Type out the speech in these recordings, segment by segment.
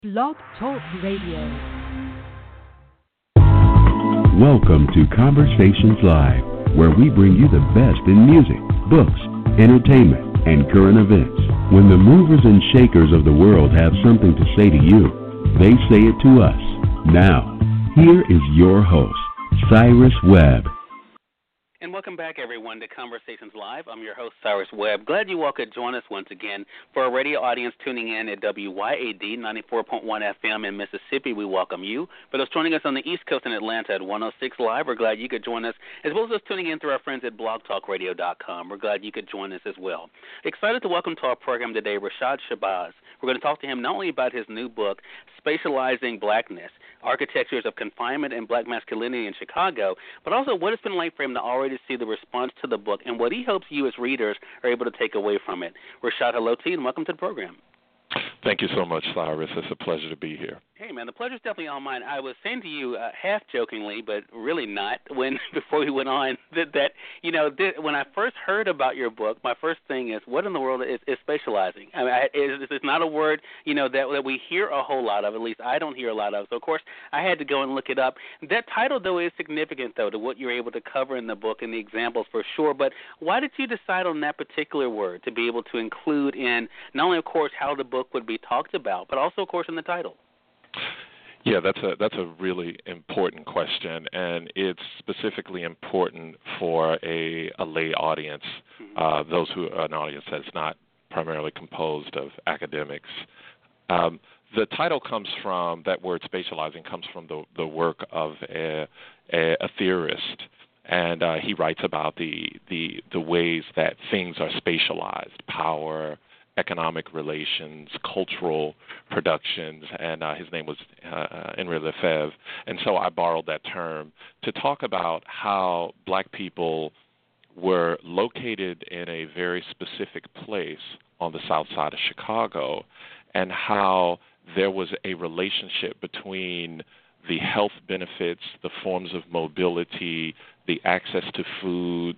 Blog Talk Radio. Welcome to Conversations Live, where we bring you the best in music, books, entertainment, and current events. When the movers and shakers of the world have something to say to you, they say it to us. Now, here is your host, Cyrus Webb. And welcome back, everyone, to Conversations Live. I'm your host, Cyrus Webb. Glad you all could join us once again. For our radio audience tuning in at WYAD 94.1 FM in Mississippi, we welcome you. For those joining us on the East Coast in Atlanta at 106 Live, we're glad you could join us, as well as those tuning in through our friends at blogtalkradio.com. We're glad you could join us as well. Excited to welcome to our program today Rashad Shabazz. We're going to talk to him not only about his new book, Spatializing Blackness, Architectures of Confinement and Black Masculinity in Chicago, but also what it's been like for him to already see the response to the book and what he hopes you as readers are able to take away from it. Rashad, hello to you, and welcome to the program. Thank you so much, Cyrus. It's a pleasure to be here. Hey, man, the pleasure's definitely all mine. I was saying to you, half jokingly, but really not, before we went on, when I first heard about your book, my first thing is, what in the world is spatializing? I mean, it's not a word, that we hear a whole lot of. At least I don't hear a lot of. So, of course, I had to go and look it up. That title, though, is significant, though, to what you're able to cover in the book and the examples for sure. But why did you decide on that particular word to be able to include in not only, of course, how the book would be talked about, but also, of course, in the title? Yeah, that's a really important question, and it's specifically important for a lay audience, an audience that's not primarily composed of academics. The title comes from, that word spatializing comes from the work of a theorist, and he writes about the ways that things are spatialized: power, economic relations, cultural productions, and his name was Henri Lefebvre. And so I borrowed that term to talk about how black people were located in a very specific place on the south side of Chicago, and how there was a relationship between the health benefits, the forms of mobility, the access to food,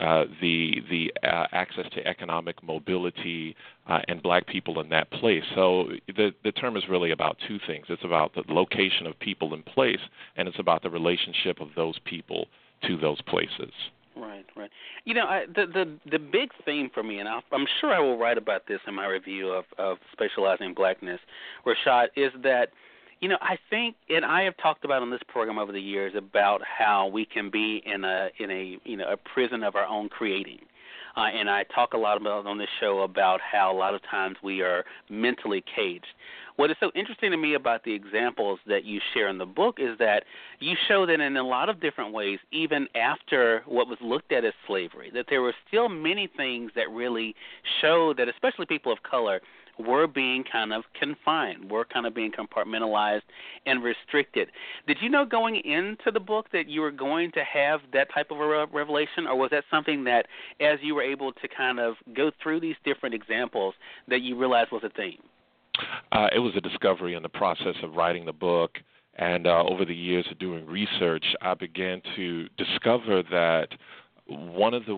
the access to economic mobility, and black people in that place. So the term is really about two things. It's about the location of people in place, and it's about the relationship of those people to those places. Right. The big theme for me, and I'm sure I will write about this in my review of Spatializing Blackness, Rashad, is that I think, and I have talked about on this program over the years about how we can be in a prison of our own creating. And I talk a lot about on this show about how a lot of times we are mentally caged. What is so interesting to me about the examples that you share in the book is that you show that in a lot of different ways, even after what was looked at as slavery, that there were still many things that really show that, especially people of color, were being kind of confined, were kind of being compartmentalized and restricted. Did you know going into the book that you were going to have that type of a revelation, or was that something that as you were able to kind of go through these different examples that you realized was a theme? It was a discovery in the process of writing the book, and over the years of doing research, I began to discover that one of the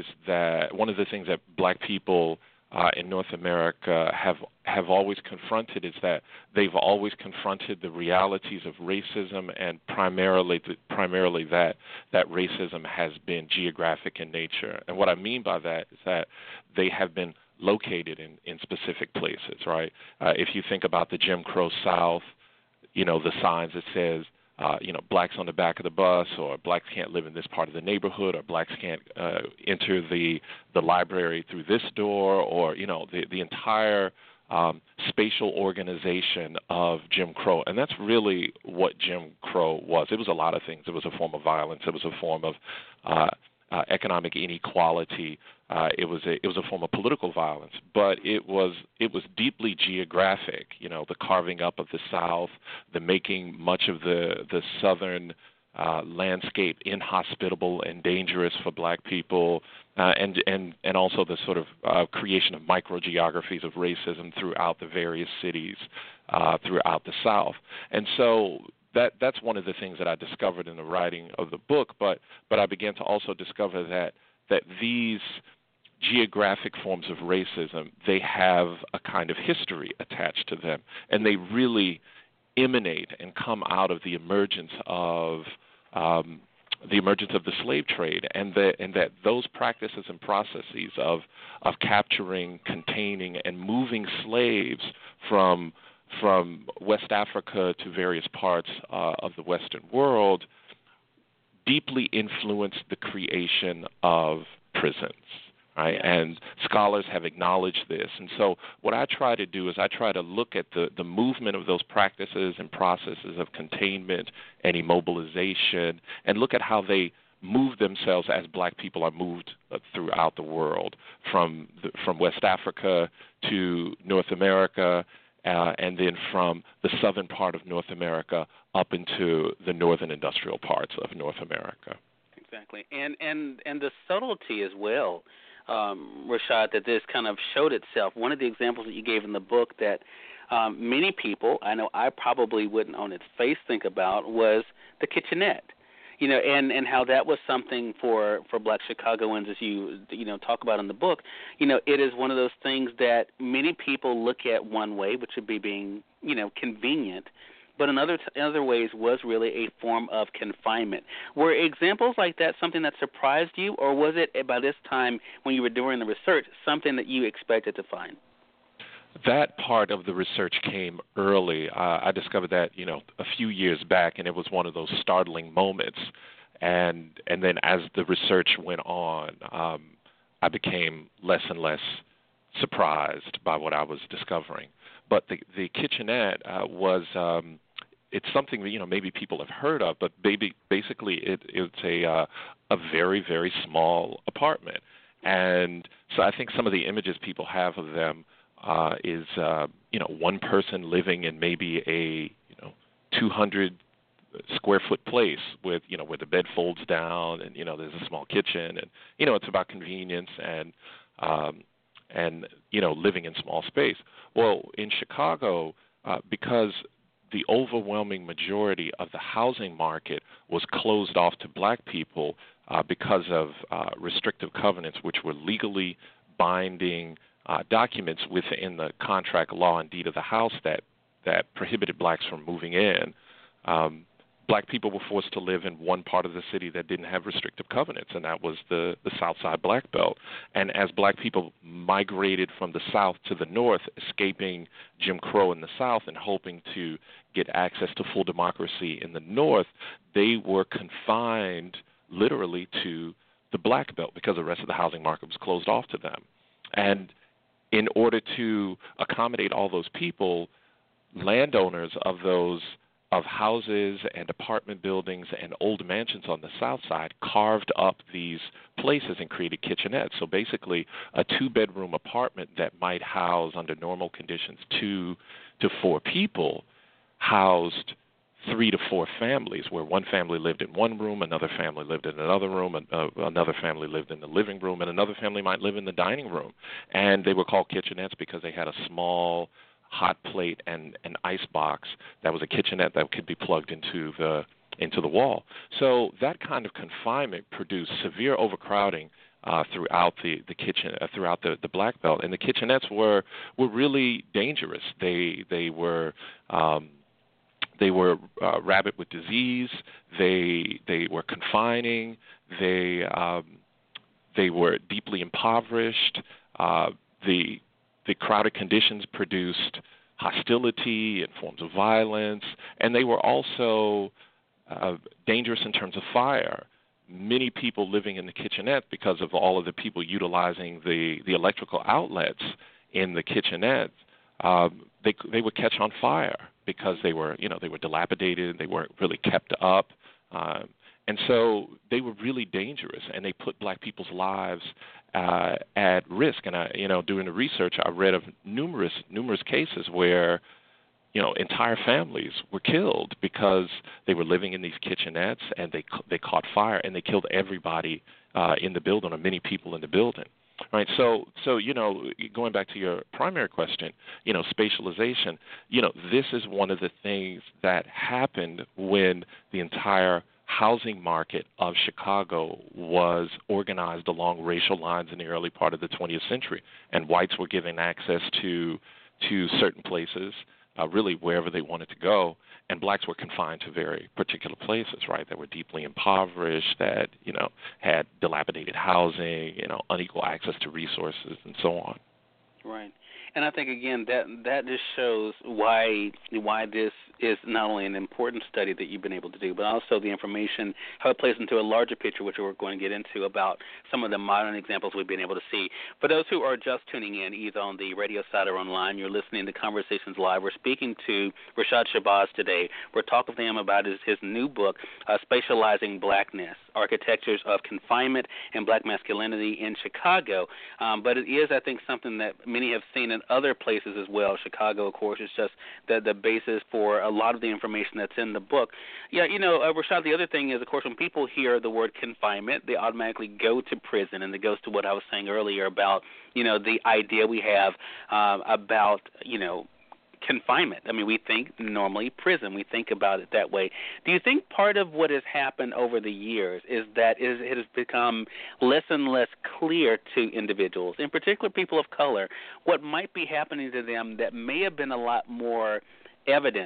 things that black people in North America have always confronted is that they've always confronted the realities of racism, and primarily that racism has been geographic in nature. And what I mean by that is that they have been located in specific places, right? If you think about the Jim Crow South, the signs that says, blacks on the back of the bus, or blacks can't live in this part of the neighborhood, or blacks can't enter the library through this door, or, the entire spatial organization of Jim Crow. And that's really what Jim Crow was. It was a lot of things. It was a form of violence. It was a form of economic inequality. It was a form of political violence, but it was deeply geographic. The carving up of the South, the making much of the southern landscape inhospitable and dangerous for black people, and also the sort of creation of microgeographies of racism throughout the various cities throughout the South. And so that's one of the things that I discovered in the writing of the book, but I began to also discover that these geographic forms of racism, they have a kind of history attached to them, and they really emanate and come out of the emergence of the slave trade, and that those practices and processes of capturing, containing, and moving slaves from West Africa to various parts of the Western world deeply influenced the creation of prisons. Right? And scholars have acknowledged this. And so what I try to do is I try to look at the movement of those practices and processes of containment and immobilization and look at how they move themselves as black people are moved throughout the world, from West Africa to North America, and then from the southern part of North America up into the northern industrial parts of North America. Exactly. And the subtlety as well, Rashad, that this kind of showed itself. One of the examples that you gave in the book that many people, I know I probably wouldn't on its face think about, was the kitchenette. And how that was something for black Chicagoans, as you talk about in the book. It is one of those things that many people look at one way, which would be being, convenient, but in other ways was really a form of confinement. Were examples like that something that surprised you, or was it by this time when you were doing the research something that you expected to find? That part of the research came early. I discovered that, a few years back, and it was one of those startling moments. And then as the research went on, I became less and less surprised by what I was discovering. But the kitchenette was it's something that maybe people have heard of, but basically it's a very, very small apartment. And so I think some of the images people have of them is one person living in maybe a 200 square foot place with where the bed folds down and there's a small kitchen, and it's about convenience and living in small space. Well, in Chicago, because the overwhelming majority of the housing market was closed off to black people because of restrictive covenants, which were legally binding documents within the contract law and deed of the house that prohibited blacks from moving in. Black people were forced to live in one part of the city that didn't have restrictive covenants, and that was the South Side Black Belt. And as black people migrated from the South to the North, escaping Jim Crow in the South and hoping to get access to full democracy in the North, they were confined literally to the Black Belt because the rest of the housing market was closed off to them. And in order to accommodate all those people, landowners of houses and apartment buildings and old mansions on the South Side carved up these places and created kitchenettes. So basically a 2-bedroom apartment that might house, under normal conditions, 2 to 4 people housed 3 to 4 families, where one family lived in one room, another family lived in another room, another family lived in the living room, and another family might live in the dining room. And they were called kitchenettes because they had a small hot plate and an ice box that was a kitchenette that could be plugged into the wall. So that kind of confinement produced severe overcrowding throughout the kitchen, throughout the Black Belt, and the kitchenettes were really dangerous. They were rabid with disease. They were confining. They were deeply impoverished. The crowded conditions produced hostility and forms of violence, and they were also dangerous in terms of fire. Many people living in the kitchenette, because of all of the people utilizing the electrical outlets in the kitchenette, they would catch on fire because they were dilapidated, they weren't really kept up, and so they were really dangerous, and they put black people's lives at risk. And doing the research, I read of numerous cases where entire families were killed because they were living in these kitchenettes and they caught fire and they killed everybody in the building, or many people in the building. Right, so going back to your primary question, spatialization, this is one of the things that happened when the entire housing market of Chicago was organized along racial lines in the early part of the 20th century, and whites were given access to certain places, really wherever they wanted to go, and blacks were confined to very particular places, right, that were deeply impoverished, that, had dilapidated housing, unequal access to resources, and so on. Right. And I think, again, that just shows why this is not only an important study that you've been able to do, but also the information, how it plays into a larger picture, which we're going to get into, about some of the modern examples we've been able to see. For those who are just tuning in, either on the radio side or online, you're listening to Conversations Live. We're speaking to Rashad Shabazz today. We're talking to him about his new book, Spatializing Blackness, Architectures of Confinement and Black Masculinity in Chicago. But it is, I think, something that many have seen in other places as well. Chicago, of course, is just the basis for a lot of the information that's in the book. Yeah, Rashad, the other thing is, of course, when people hear the word confinement, they automatically go to prison, and it goes to what I was saying earlier about, the idea we have about, confinement. I mean, we think normally prison. We think about it that way. Do you think part of what has happened over the years is that it has become less and less clear to individuals, in particular people of color, what might be happening to them that may have been a lot more evident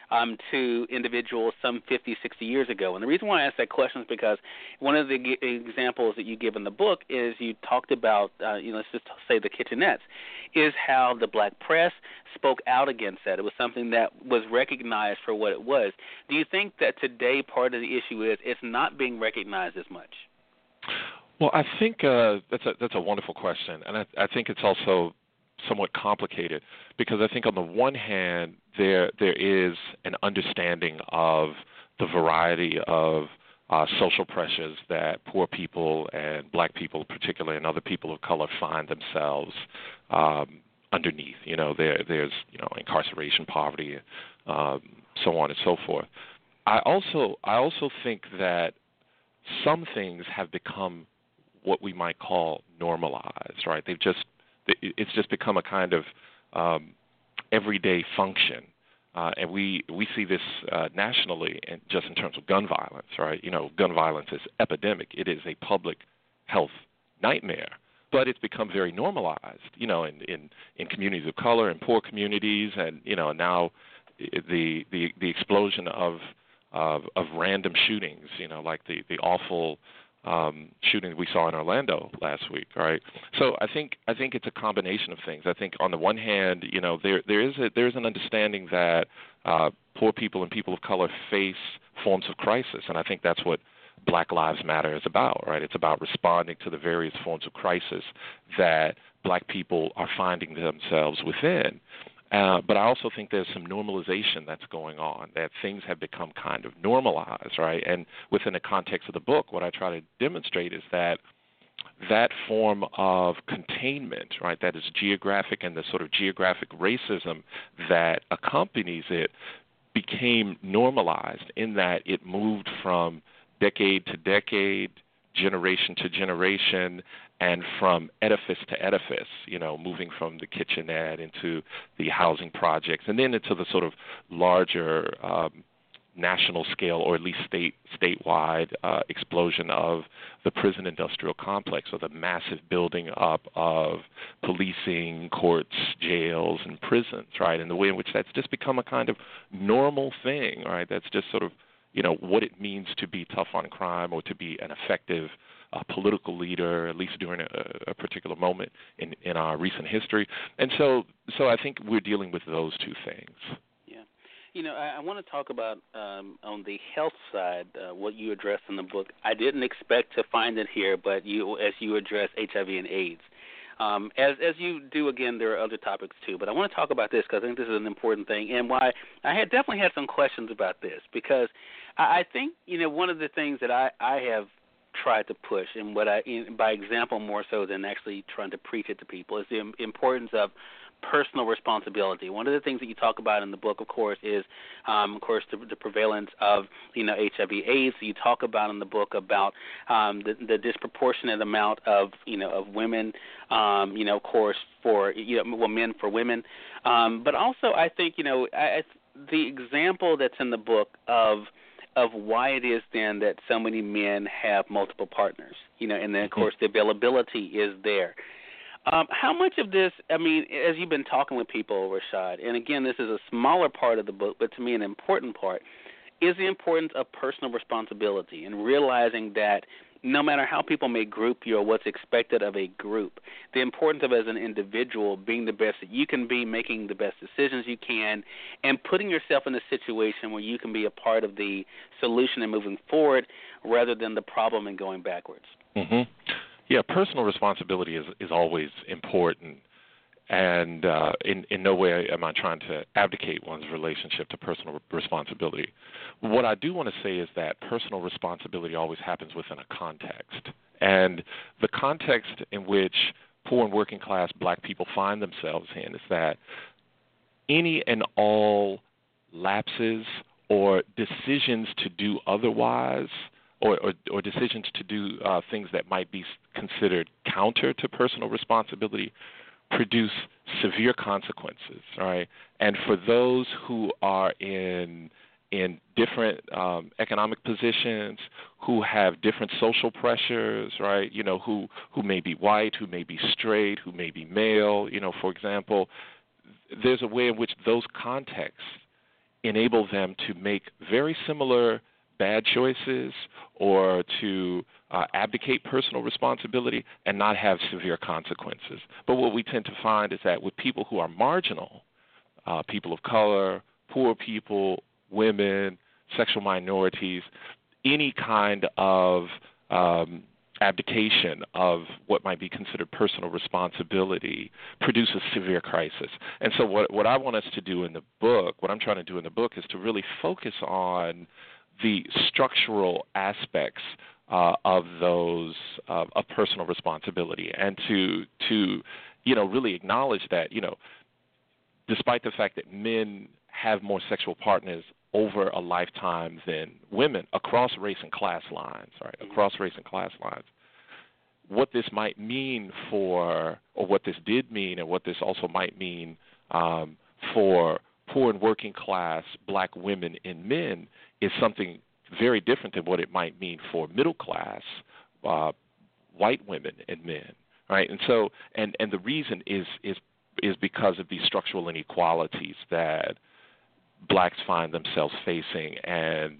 to individuals some 50, 60 years ago? And the reason why I ask that question is because one of the examples that you give in the book is you talked about, let's just say the kitchenettes, is how the black press spoke out against that. It was something that was recognized for what it was. Do you think that today part of the issue is it's not being recognized as much? Well, I think that's a wonderful question, and I think it's also somewhat complicated, because I think on the one hand there is an understanding of the variety of social pressures that poor people and black people particularly and other people of color find themselves underneath. There's incarceration, poverty, so on and so forth. I also think that some things have become what we might call normalized, right? It's just become a kind of everyday function, and we see this nationally, and just in terms of gun violence, right? Gun violence is epidemic. It is a public health nightmare, but it's become very normalized, in communities of color and poor communities, and now the explosion of random shootings, like the awful shooting we saw in Orlando last week, right? So I think it's a combination of things. I think on the one hand, there is an understanding that poor people and people of color face forms of crisis, and I think that's what Black Lives Matter is about, right? It's about responding to the various forms of crisis that black people are finding themselves within. But I also think there's some normalization that's going on, that things have become kind of normalized, right? And within the context of the book, what I try to demonstrate is that form of containment, right, that is geographic, and the sort of geographic racism that accompanies it became normalized, in that it moved from decade to decade, generation to generation, and from edifice to edifice, moving from the kitchenette into the housing projects, and then into the sort of larger national scale, or at least statewide explosion of the prison industrial complex, or the massive building up of policing, courts, jails, and prisons, right? And the way in which that's just become a kind of normal thing, right? That's just sort of, what it means to be tough on crime, or to be an effective political leader, at least during a particular moment in our recent history. And so I think we're dealing with those two things. Yeah. I want to talk about on the health side, what you address in the book. I didn't expect to find it here, but as you address HIV and AIDS. As you do, again, there are other topics too, but I want to talk about this because I think this is an important thing, and why I had definitely had some questions about this, because I think, one of the things that I have tried to push, and by example more so than actually trying to preach it to people, is the importance of personal responsibility. One of the things that you talk about in the book, of course, is, the prevalence of, HIV/AIDS. You talk about in the book about the disproportionate amount of, of women, of course, for, men for women. But also, I think, the example that's in the book of of why it is then that so many men have multiple partners, and then, of course, the availability is there. How much of this, as you've been talking with people, Rashad, and again, this is a smaller part of the book, but to me an important part, is the importance of personal responsibility and realizing that no matter how people may group you or what's expected of a group, the importance of as an individual being the best that you can be, making the best decisions you can, and putting yourself in a situation where you can be a part of the solution and moving forward rather than the problem and going backwards. Mm-hmm. Yeah, personal responsibility is always important, and in no way am I trying to abdicate one's relationship to personal responsibility. What I do want to say is that personal responsibility always happens within a context, and the context in which poor and working class black people find themselves in is that any and all lapses or decisions to do otherwise or decisions to do things that might be considered counter to personal responsibility produce severe consequences, all right? And for those who are in different economic positions, who have different social pressures, right, who may be white, who may be straight, who may be male, for example, there's a way in which those contexts enable them to make very similar bad choices or to abdicate personal responsibility and not have severe consequences. But what we tend to find is that with people who are marginal, people of color, poor people, women, sexual minorities, any kind of abdication of what might be considered personal responsibility produces severe crisis. And so what I want us to do in the book, what I'm trying to do in the book is to really focus on the structural aspects of those of personal responsibility, and to really acknowledge that despite the fact that men have more sexual partners over a lifetime than women across race and class lines, right? Across race and class lines, what this might mean or what this did mean, and what this also might mean for poor and working class black women and men is something very different than what it might mean for middle class white women and men, right? And so, and the reason is because of these structural inequalities that blacks find themselves facing, and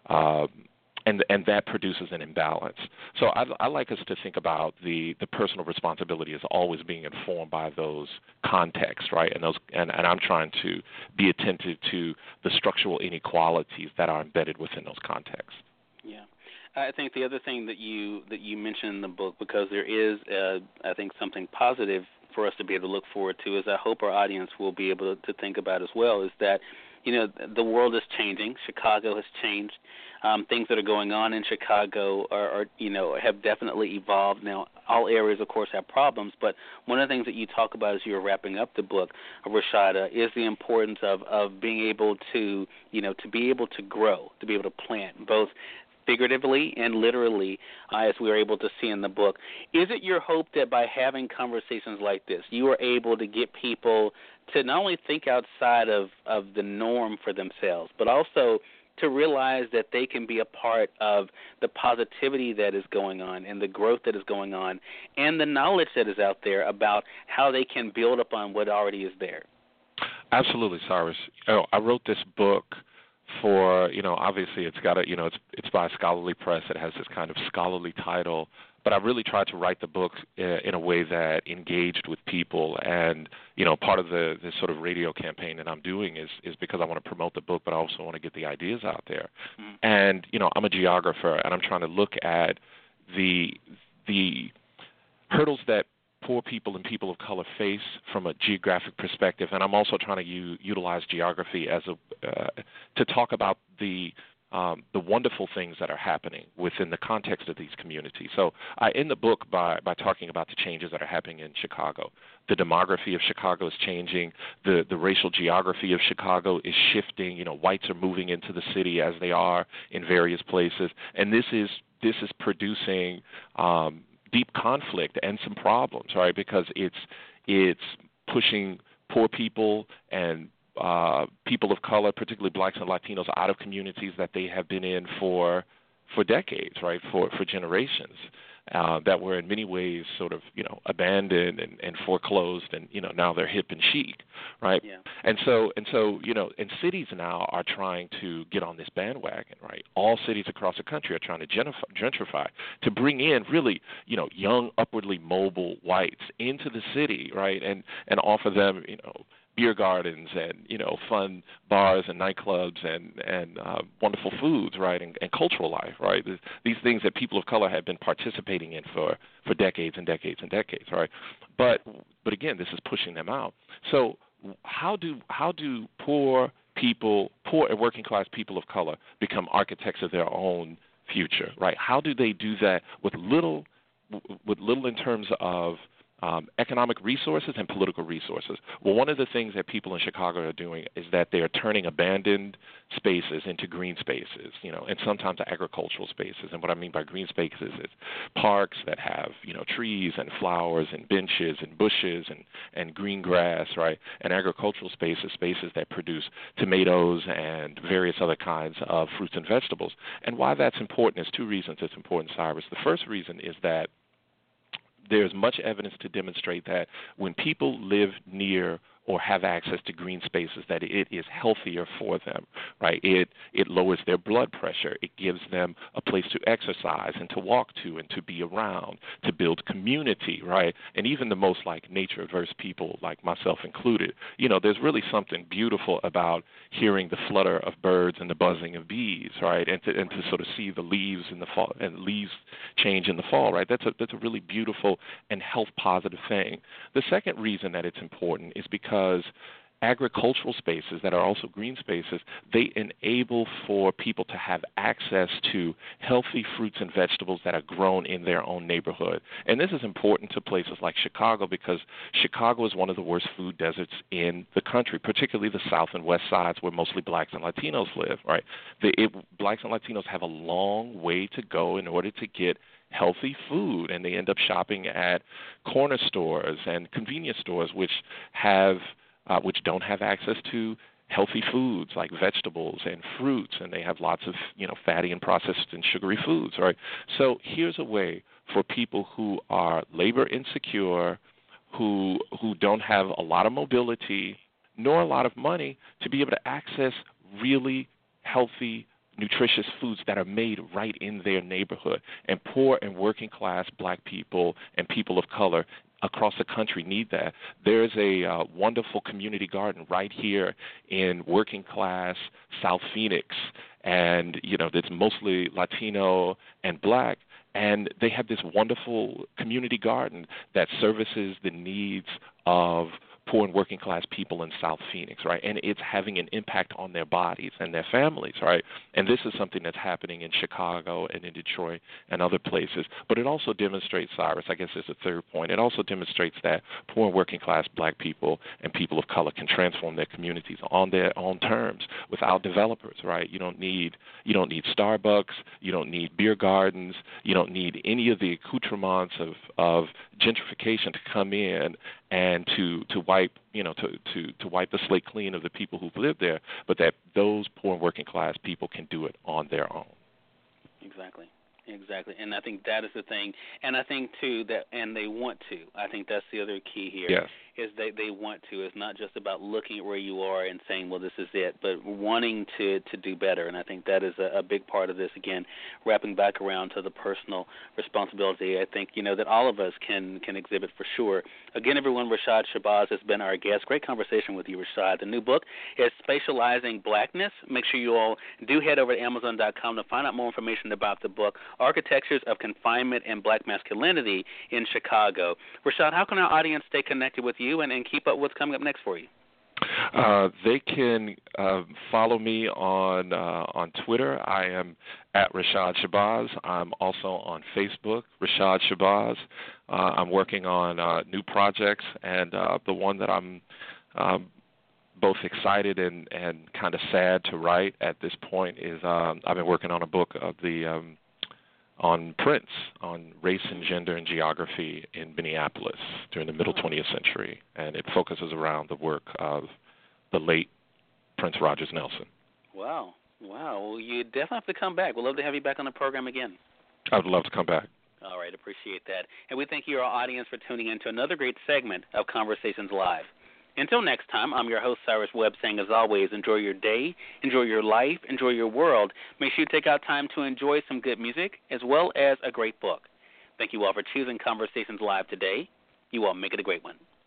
that produces an imbalance. So I like us to think about the personal responsibility as always being informed by those contexts, right? And I'm trying to be attentive to the structural inequalities that are embedded within those contexts. Yeah. I think the other thing that you mentioned in the book, because there is, I think, something positive for us to be able to look forward to, is I hope our audience will be able to think about as well, is that the world is changing. Chicago has changed. Things that are going on in Chicago are have definitely evolved. Now, all areas, of course, have problems, but one of the things that you talk about as you're wrapping up the book, Rashada, is the importance of being able to, to be able to grow, to be able to plant, both figuratively and literally, as we are able to see in the book. Is it your hope that by having conversations like this, you are able to get people to not only think outside of the norm for themselves, but also to realize that they can be a part of the positivity that is going on and the growth that is going on and the knowledge that is out there about how they can build upon what already is there? Absolutely, Cyrus. I wrote this book for, obviously it's got it's by a scholarly press. It has this kind of scholarly title, but I really tried to write the book in a way that engaged with people. And, part of the sort of radio campaign that I'm doing is because I want to promote the book, but I also want to get the ideas out there. Mm-hmm. And, I'm a geographer, and I'm trying to look at the hurdles that poor people and people of color face from a geographic perspective, and I'm also trying to utilize geography as to talk about the wonderful things that are happening within the context of these communities. So I end the book by talking about the changes that are happening in Chicago. The demography of Chicago is changing. The racial geography of Chicago is shifting. Whites are moving into the city as they are in various places, and this is producing deep conflict and some problems, right? Because it's pushing poor people and people of color, particularly blacks and Latinos, out of communities that they have been in for decades, right, for generations, that were in many ways sort of, abandoned and foreclosed, and, now they're hip and chic, right? Yeah. And so, and cities now are trying to get on this bandwagon, right? All cities across the country are trying to gentrify to bring in really, young, upwardly mobile whites into the city, right, and offer them, beer gardens and fun bars and nightclubs and wonderful foods, right, and cultural life, right. These things that people of color have been participating in for decades and decades and decades, right. But again, this is pushing them out. So how do poor and working class people of color become architects of their own future, right? How do they do that with little in terms of economic resources and political resources? Well, one of the things that people in Chicago are doing is that they are turning abandoned spaces into green spaces, and sometimes agricultural spaces. And what I mean by green spaces is parks that have, trees and flowers and benches and bushes and green grass, right? And agricultural spaces that produce tomatoes and various other kinds of fruits and vegetables. And why that's important is two reasons it's important, Cyrus. The first reason is that there's much evidence to demonstrate that when people live near or have access to green spaces, that it is healthier for them, right? It lowers their blood pressure. It gives them a place to exercise and to walk to and to be around, to build community, right? And even the most nature-averse people, like myself included, there's really something beautiful about hearing the flutter of birds and the buzzing of bees, right? And to sort of see the leaves in the fall and leaves change in the fall, right? That's a really beautiful and health-positive thing. The second reason that it's important is because agricultural spaces that are also green spaces, they enable for people to have access to healthy fruits and vegetables that are grown in their own neighborhood. And this is important to places like Chicago because Chicago is one of the worst food deserts in the country, particularly the south and west sides where mostly blacks and Latinos live, right? Blacks and Latinos have a long way to go in order to get healthy food, and they end up shopping at corner stores and convenience stores which don't have access to healthy foods like vegetables and fruits, and they have lots of fatty and processed and sugary foods, right? So here's a way for people who are labor insecure, who don't have a lot of mobility nor a lot of money, to be able to access really healthy, nutritious foods that are made right in their neighborhood. And poor and working class black people and people of color across the country need that. There's a wonderful community garden right here in working class South Phoenix, and that's mostly Latino and black. And they have this wonderful community garden that services the needs of poor and working class people in South Phoenix, right? And it's having an impact on their bodies and their families, right? And this is something that's happening in Chicago and in Detroit and other places. But it also demonstrates, Cyrus, I guess there's a third point, it also demonstrates that poor and working class black people and people of color can transform their communities on their own terms without developers, right? You don't need Starbucks, you don't need beer gardens, you don't need any of the accoutrements of gentrification to come in and to wipe the slate clean of the people who've lived there, but that those poor and working class people can do it on their own. Exactly. And I think that is the thing. And I think, too, that and they want to. I think that's the other key here. Yes. Is they want to. It's not just about looking at where you are and saying, well, this is it, but wanting to do better. And I think that is a big part of this, again, wrapping back around to the personal responsibility. I think, that all of us can exhibit for sure. Again, everyone, Rashad Shabazz has been our guest. Great conversation with you, Rashad. The new book is Spatializing Blackness. Make sure you all do head over to Amazon.com to find out more information about the book, Architectures of Confinement and Black Masculinity in Chicago. Rashad, how can our audience stay connected with you and keep up what's coming up next for you? They can follow me on Twitter. I am at Rashad Shabazz. I'm also on Facebook, Rashad Shabazz. I'm working on new projects, and the one that I'm both excited and kind of sad to write at this point is I've been working on a book of on Prince, on race and gender and geography in Minneapolis during the middle 20th century. And it focuses around the work of the late Prince Rogers Nelson. Wow. Well, you definitely have to come back. We'd love to have you back on the program again. I would love to come back. All right, appreciate that. And we thank you, our audience, for tuning in to another great segment of Conversations Live. Until next time, I'm your host, Cyrus Webb, saying, as always, enjoy your day, enjoy your life, enjoy your world. Make sure you take out time to enjoy some good music as well as a great book. Thank you all for choosing Conversations Live today. You all make it a great one.